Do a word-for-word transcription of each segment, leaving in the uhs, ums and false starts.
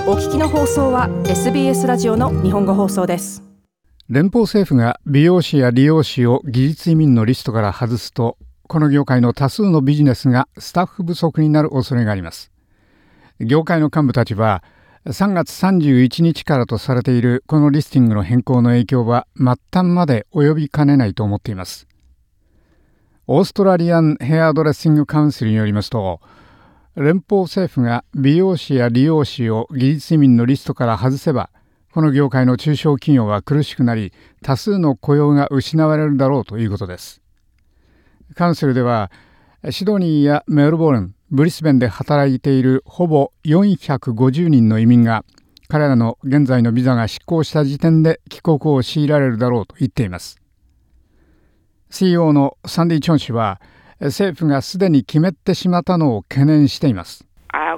お聞きの放送は エスビーエス ラジオの日本語放送です。 連邦政府が美容師や理容師を技術移民のリストから外すと、この業界の多数のビジネスがスタッフ不足になる恐れがあります。業界の幹部たちはさんがつさんじゅういちにちからとされているこのリスティングの変更の影響は末端まで及びかねないと思っています。オーストラリアンヘアドレッシングカウンシルによりますと、連邦政府が美容師や理容師を技術移民のリストから外せば、この業界の中小企業は苦しくなり、多数の雇用が失われるだろうということです。カウンシルでは、シドニーやメルボルン、ブリスベンで働いているほぼよんひゃくごじゅうにんの移民が、彼らの現在のビザが失効した時点で帰国を強いられるだろうと言っています。シーイーオー のサンディ・チョン氏は、政府がすでに決めてしまったのを懸念しています。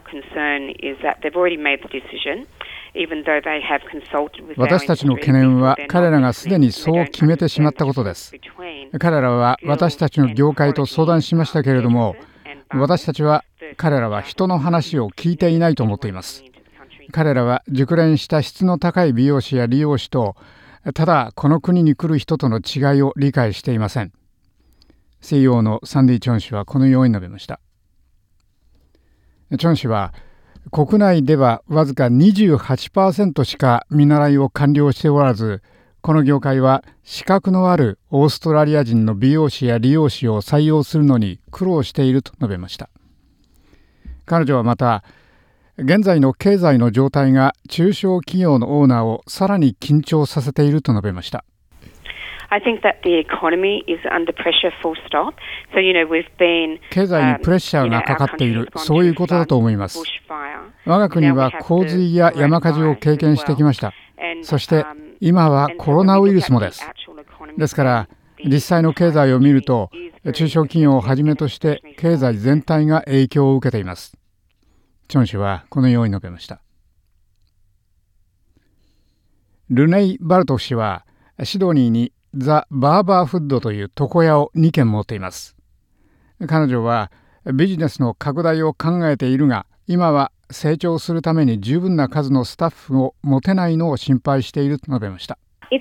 私たちの懸念は彼らがすでにそう決めてしまったことです。彼らは私たちの業界と相談しましたけれども、私たちは彼らは人の話を聞いていないと思っています。彼らは熟練した質の高い美容師や理容師と、ただこの国に来る人との違いを理解していません。シーイーオー のサンディ・チョン氏はこのように述べました。チョン氏は、国内ではわずか にじゅうはちパーセント しか見習いを完了しておらず、この業界は資格のあるオーストラリア人の美容師や理容師を採用するのに苦労していると述べました。彼女はまた、現在の経済の状態が中小企業のオーナーをさらに緊張させていると述べました。経済にプレッシャーがかかっている、そういうことだと思います。我が国は洪水や山火事を経験してきました。そして今はコロナウイルスもです。ですから実際の経済を見ると、中小企業をはじめとして経済全体が影響を受けています。チョン氏はこのように述べました。ルネイ・バルトフ氏はシドニーにザ・バーバーフッドという床屋をにけん持っています。彼女はビジネスの拡大を考えているが、今は成長するために十分な数のスタッフを持てないのを心配していると述べました。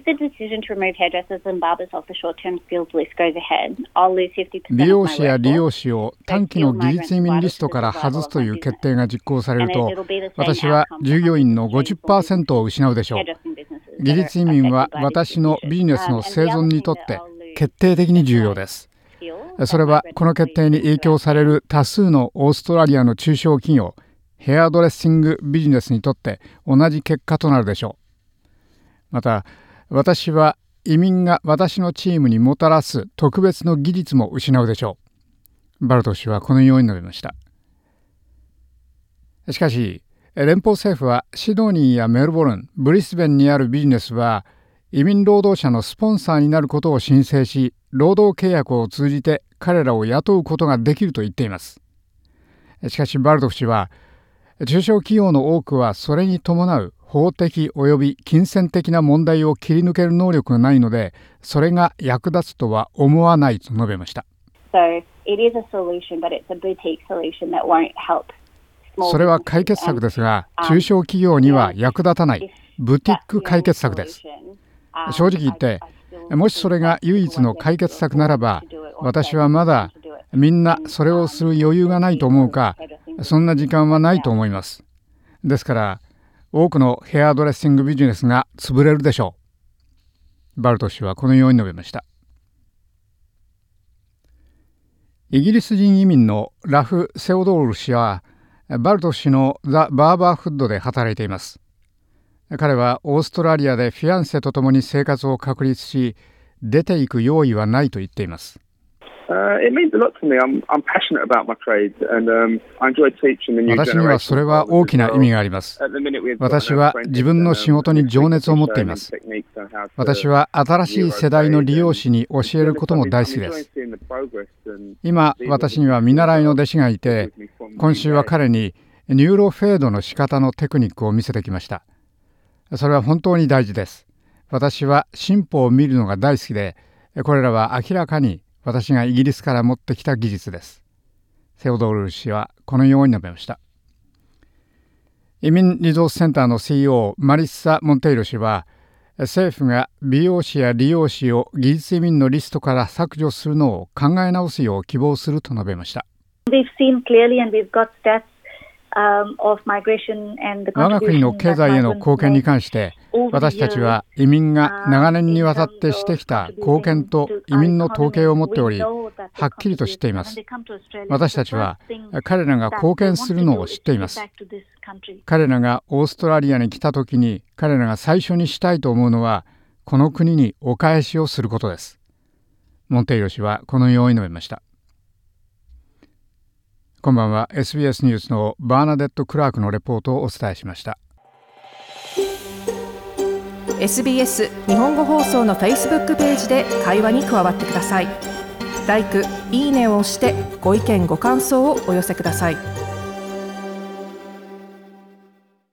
美容師や理容師を短期の技術移民リストから外すという決定が実行されると、私は従業員の ごじゅっパーセント を失うでしょう。技術移民は私のビジネスの生存にとって決定的に重要です。それはこの決定に影響される多数のオーストラリアの中小企業、ヘアドレッシングビジネスにとって同じ結果となるでしょう。また、私は移民が私のチームにもたらす特別の技術も失うでしょう。バルト氏はこのように述べました。しかし、連邦政府はシドニーやメルボルン、ブリスベンにあるビジネスは移民労働者のスポンサーになることを申請し、労働契約を通じて彼らを雇うことができると言っています。しかしバルトフ氏は、中小企業の多くはそれに伴う法的及び金銭的な問題を切り抜ける能力がないので、それが役立つとは思わないと述べました。それは解決策ですが、中小企業には役立たないブティック解決策です。正直言って、もしそれが唯一の解決策ならば、私はまだみんなそれをする余裕がないと思うか、そんな時間はないと思います。ですから、多くのヘアドレッシングビジネスが潰れるでしょう。バルト氏はこのように述べました。イギリス人移民のラフ・セオドール氏は、バルト氏のザ・バーバーフッドで働いています。彼はオーストラリアでフィアンセと共に生活を確立し、出ていく用意はないと言っています。私にはそれは大きな意味があります。私は自分の仕事に情熱を持っています。私は新しい世代の理容師に教えることも大好きです。今、私には見習いの弟子がいて、今週は彼にニューロフェードの仕方のテクニックを見せてきました。それは本当に大事です。私は進歩を見るのが大好きで、これらは明らかに私がイギリスから持ってきた技術です。セオドール氏はこのように述べました。 移民リゾースセンターの シーイーオー マリッサ・モンテイロ氏は、政府が美容師や理容師を技術移民のリストから削除するのを考え直すよう希望すると述べました。 We've seen clearly and we've got stats um, of migration and the contribution 我が国の経済への貢献に関して、私たちは移民が長年にわたってしてきた貢献と移民の統計を持っており、はっきりと知っています。私たちは彼らが貢献するのを知っています。彼らがオーストラリアに来たときに彼らが最初にしたいと思うのは、この国にお返しをすることです。モンテイロ氏はこのように述べました。こんばんは。 エスビーエス ニュースのバーナデット・クラークのレポートをお伝えしました。 エスビーエス 日本語放送の Facebook ページで会話に加わってください。ライク、いいねを押してご意見ご感想をお寄せください。